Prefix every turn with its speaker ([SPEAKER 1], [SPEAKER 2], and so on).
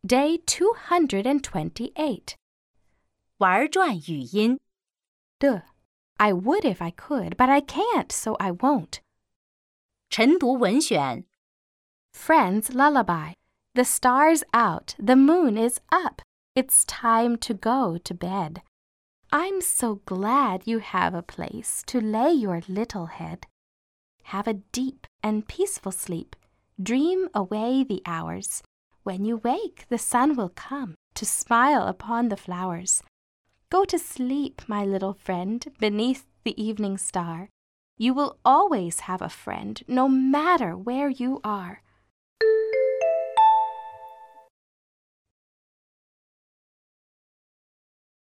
[SPEAKER 1] Day 228.
[SPEAKER 2] 玩转语音。
[SPEAKER 1] I would if I could, but I can't, so I won't.
[SPEAKER 2] 晨读文选。
[SPEAKER 1] Friend's lullaby. The star's out, the moon is up. It's time to go to bed. I'm so glad you have a place to lay your little head. Have a deep and peaceful sleep. Dream away the hours. When you wake, the sun will come to smile upon the flowers. Go to sleep, my little friend, beneath the evening star. You will always have a friend, no matter where you are.